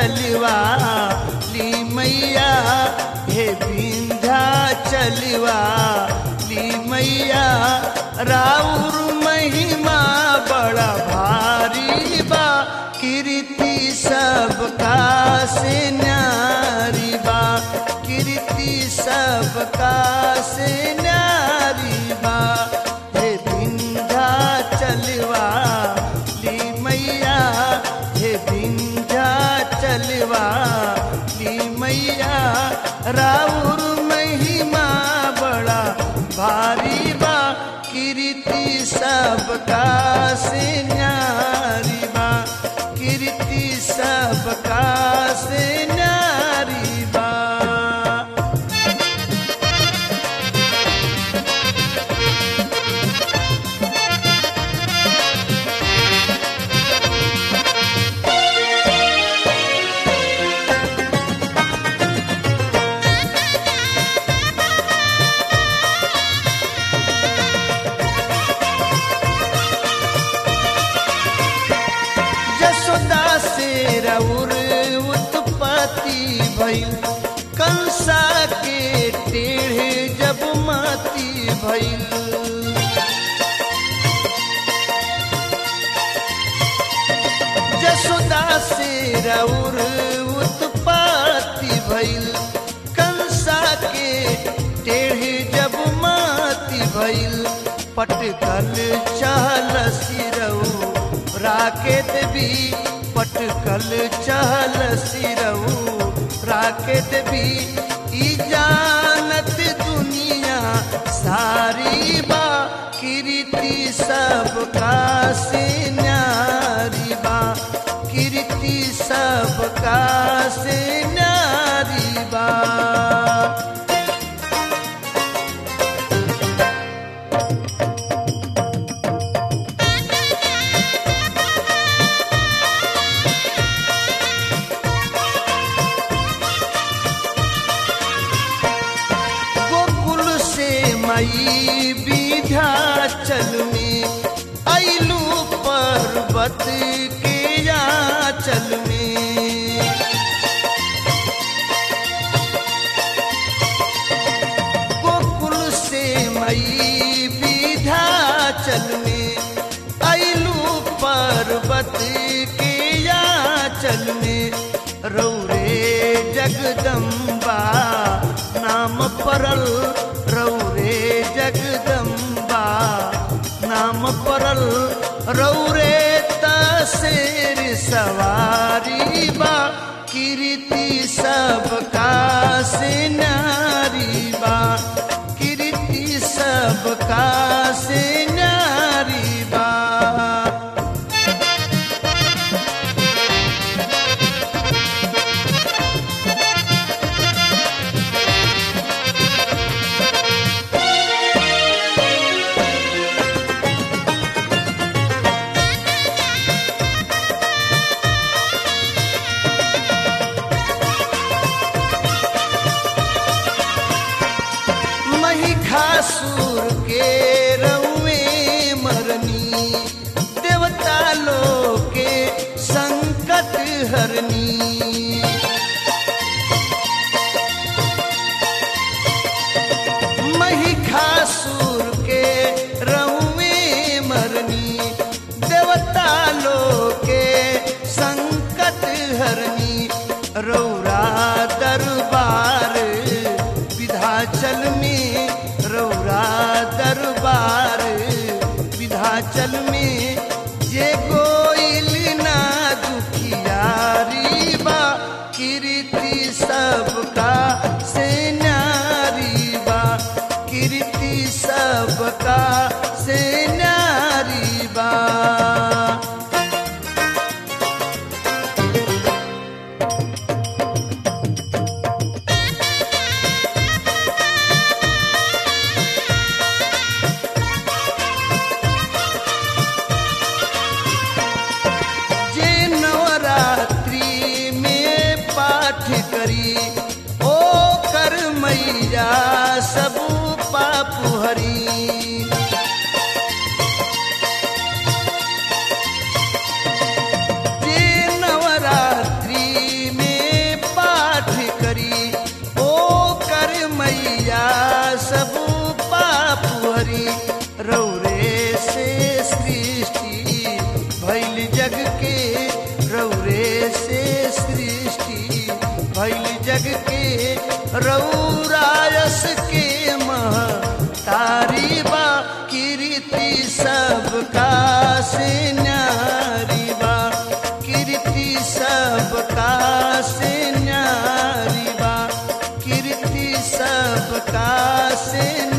चलवा ली मैया हे विंध्या चलवा ली मैया राउर महिमा बड़ा भारी बा कीर्ति सबका से न्यारी बा कीर्ति सबका से न्यारी बा हे विंध्या चलवा ली मैया हे विंध्या चलवा ली मैया राउर महिमा बड़ा भारी बा कीर्ति सबका से न्यारी बा कीर्ति सबका से न्यारी बा। राउर उत्पत्ति भइल कंसा के टेढ़े जब माती भइल जसोदा से राउर उत्पत्ति भइल कंसा के टेढ़े जब माती भइल पटकल चहल सिरऊ राकेत भी पटकल चहल सिरऊ राकेत भी ई जानत दुनिया सारी बा कीर्ति सबका से न्यारी बा कीर्ति सबका से न्यारी बा। मई विंध्याचल में अइलू पर्वत के आंचल में गोकुल से मई विंध्याचल में अइलू पर्वत के आंचल में रौरे जगदम्बा नाम परल रौरे जगदम्बा नाम परल रौरे तसेर सवारी बा कीर्ति सबका से न्यारी बा कीर्ति सबका से न्यारी बा। महिषासुर के रउए मरनी देवता लोग के संकट हरनी महिषासुर के रउए मरनी देवता लोग के संकट हरनी रौरा दरबार विंध्याचल में रौरा दरबार विंध्याचल में जे गोइल ना दुखियारी बा कीर्ति सबका से न्यारी बा कीर्ति सबका से न्यारी बा। करी ओ कर मैया सब पाप हरी जे नवरात्रि में न्यारी बा कीर्ति सबका से न्यारी बा कीर्ति सबका से न्यारी बा कीर्ति सबका से